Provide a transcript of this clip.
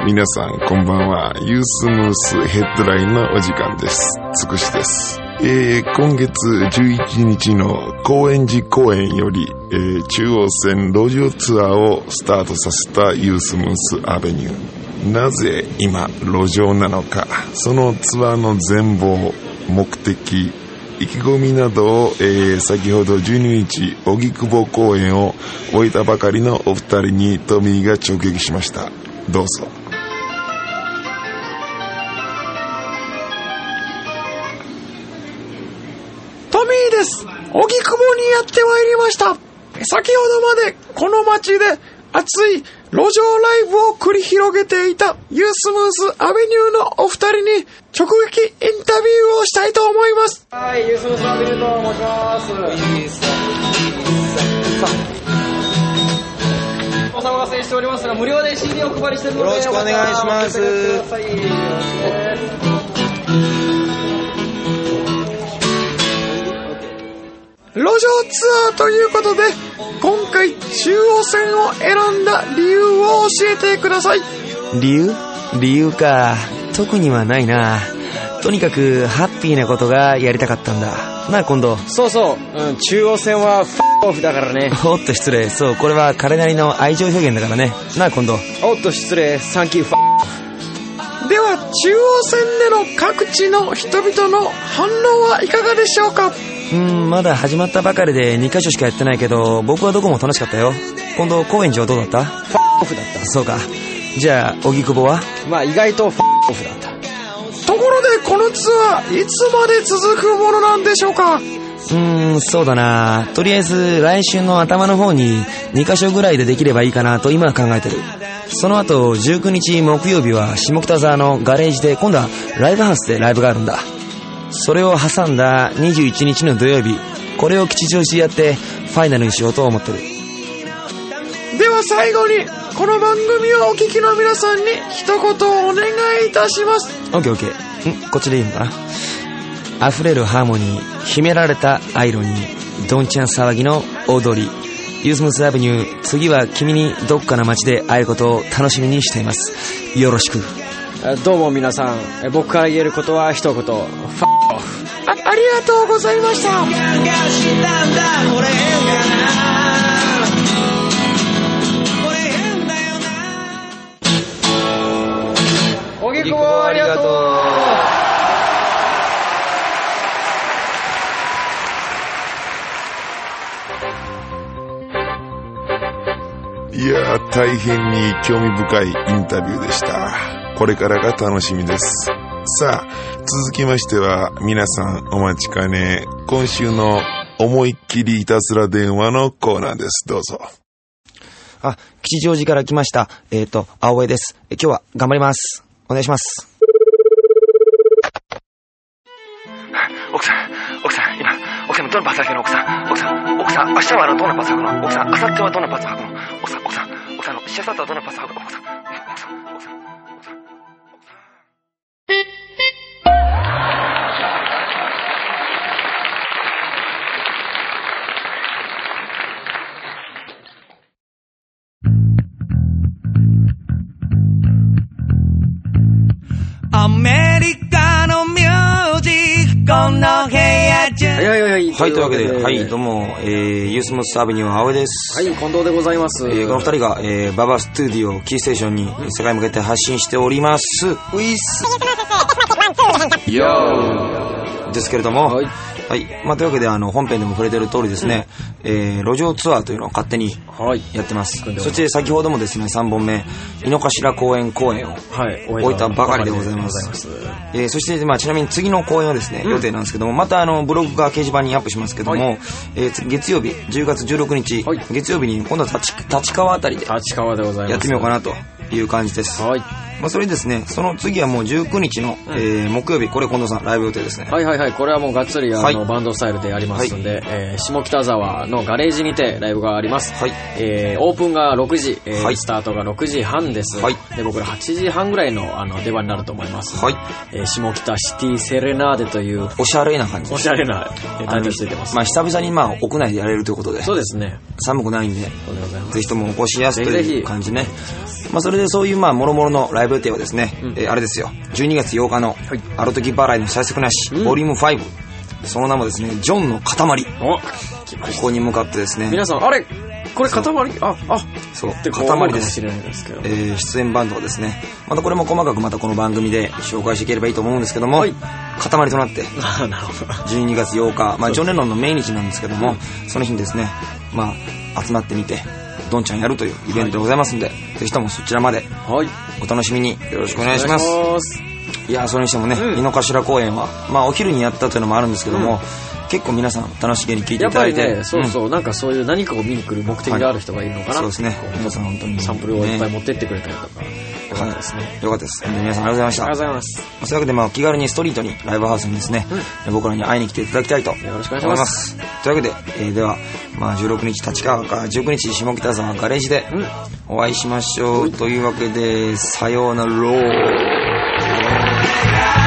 皆さんこんばんは。ユースムースヘッドラインのお時間です。つくしです。今月11日の高円寺公園より、中央線路上ツアーをスタートさせたユースムースアベニュー。なぜ今路上なのか、そのツアーの全貌、目的、意気込みなどを、先ほど12日荻窪公演を終えたばかりのお二人にトミーが直撃しました。どうぞ。 トミーです。荻窪にやってまいりました。先ほどまでこの街で熱い路上ライブを繰り広げていたユースムースアベニューのお二人に直撃インタビューをしたいと思います。 はい、ユースムースアベニューと申します。お騒がせしておりますが、無料で CD をお配りしているのでよろしくお願いします。 路上ツアーということで、今回中央線を選んだ理由を教えてください。 理由か、特にはないな。とにかくハッピーなことがやりたかったんだな。今度そうそう、中央線はオフだからね。 おっと失礼。そう、これは彼なりの愛情表現だからね。な今度。 おっと失礼。サンキューでは中央線での各地の人々の反応はいかがでしょうか。 まだ始まったばかりで2カ所しかやってないけど、僕はどこも楽しかったよ。今度高円寺はどうだった？ オフだった。 そうか。じゃあ荻窪は？ まあ意外とオフだった。 ところでこのツアーいつまで続くものなんでしょうか。 そうだな。とりあえず来週の頭の方に2カ所ぐらいでできればいいかなと今は考えてる。その後19日木曜日は下北沢のガレージで今度はライブハウスでライブがあるんだ。それを挟んだ21日の土曜日、これを吉祥寺でやってファイナルにしようと思ってる。 では最後にこの番組をお聞きの皆さんに一言お願いいたします。 オッケー。こっちでいいのかな。溢れるハーモニー、秘められたアイロニー、どんちゃん騒ぎの踊り、ユースムースアベニュー、次は君にどっかの街で会えることを楽しみにしています。よろしく。 どうも皆さん、僕から言えることは一言、 ありがとうございました。 荻窪ありがといやー、大変に興味深いインタビューでした。これからが楽しみです。さあ、続きましては皆さんお待ちかね、今週の思いっきりいたずら電話のコーナーです。どうぞ。 吉祥寺から来ました。青江です。今日は頑張ります。お願いします。 奥さん、今どのパス履くの？奥さん、明日はどんなパス履くの？奥さん、明後日はどんなパス履くの？奥さん、しあさってはどんなパス履くの？奥さん。 アメリカのミュージックこの部屋中。 はい、というわけで、はい、どうも、ユースムースアベニュー青江です。 はい、近藤でございます。 この二人が、ババスタジオキーステーションに世界に向けて発信しております。ウィスですけれども、はい、というわけで本編でも触れている通りですね、路上ツアーというのを勝手にやってます。そして先ほどもですね、3本目井の頭公園を終えたばかりでございます。そして、ちなみに次の公演はですね、予定なんですけども、またブログが掲示板にアップしますけども、月曜日10月16日、月曜日に今度は立川あたりでやってみようかなという感じです。それですね、その次はもう19日の、木曜日、これ近藤さんライブ予定ですね。 これはもうがっつりバンドスタイルでやりますんで、下北沢のガレージにてライブがあります。オープンが6時、スタートが6時半です。で僕ら8時半ぐらいの出番になると思います。下北シティセレナーデというおしゃれな感じ、 おしゃれなタイトルついてます。 久々に屋内でやれるということで、 そうですね、 寒くないんで、ぜひともお越しやすという感じね。 それでそういうもろもろのライブ予定はですね、あれですよ、12月8日のある時払いの最速なし、ボリューム5、その名もですね、ジョンの塊。ここに向かってですね、 皆さん、あれこれ塊、 そう、 塊です。 出演バンドをですね、またこれも細かくまたこの番組で紹介していければいいと思うんですけども、塊となって、12月8日、ジョン・レノンの命日なんですけども、その日にですね、集まってみて、ドンちゃんやるというイベントでございますんで、ぜひともそちらまで、お楽しみによろしくお願いします。いや、それにしてもね、井の頭公演は、お昼にやったというのもあるんですけども、結構皆さん楽しげに聞いていただいて、 やっぱりね、そうなんかそういう何かを見に来る目的がある人がいるのかな。 そうですね。皆さん本当にサンプルをいっぱい持ってってくれたりとか、よかったですね。 よかったです。皆さんありがとうございました。 ありがとうございます。 そういうわけで気軽にストリートにライブハウスにですね、僕らに会いに来ていただきたいと思いよろしくお願いします。 というわけで、では16日立川か19日下北沢ガレージでお会いしましょう。というわけで、さようなら。